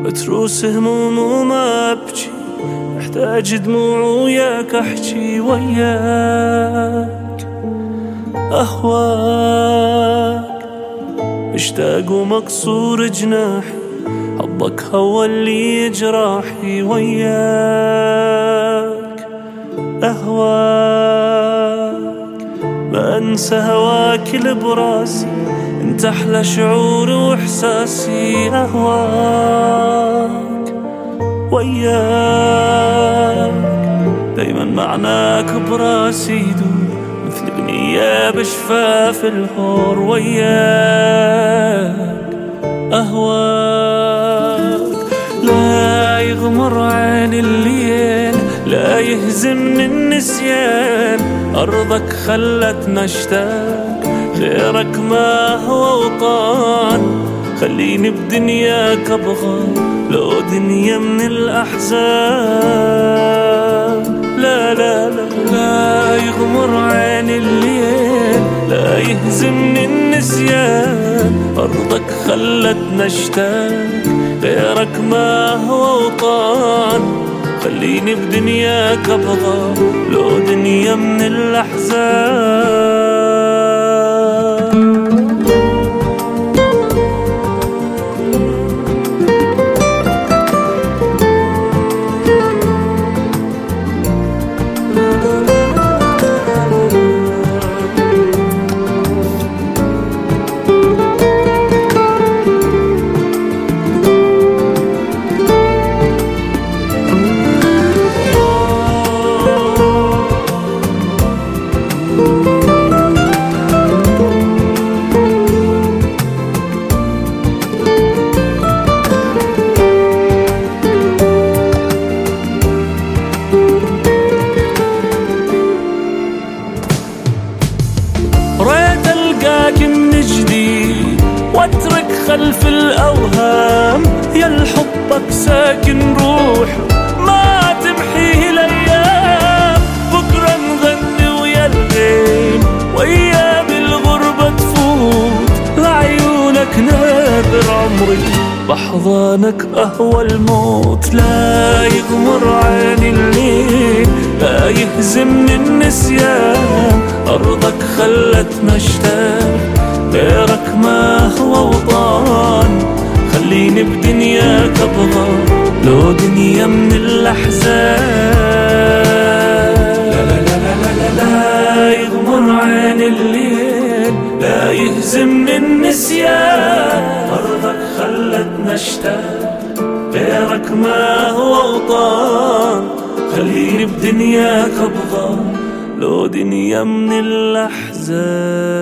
متروس هموم وما أبكي، محتاج دموع وياك أحكي وياك أهواك، مشتاق ومكسور جناحي، حبك هو اللي جراحي وياك أهواك، ما أنسى هواك اللي براسي، انت أحلى شعور وإحساسي أهواك وياك، دايما معناك براسي يدور مثل أغنية بشفاف الهور وياك أهواك، لا يغمر عين الليل، لا يهزمني النسيان، أرضك خلتنا اشتاق، غيرك ما هو وطان، خليني بدنياك أبغى لو دنيا من الأحزان، لا لا لا لا يغمر عين الليل، لا يهزمني النسيان، أرضك خلتنا اشتاق، غيرك ما هو وطان، خليني بدنياك أبغى لو دنيا من الأحزان. ريت ألقاك من جديد واترك خلف الأوهام، يا الحبك ساكن روح ما تمحيه الأيام، بكرة نغني ويا الليل وأيام الغربة تفوت، لعيونك نادر عمري بحضانك أهوى الموت، لا يغمر عيني الليل، لا يهزمني النسيان، أرضك خلتنا اشتاق، غيرك ما هو وطان، خليني بدنياك أبغى لو دنيا من الأحزان، لا لا لا لا لا لا يغمر عين الليل، لا يهزمني النسيان، أرضك خلتنا اشتاق، غيرك ما هو وطان، خليني بدنياك أبغى لو دنيا من الأحزان.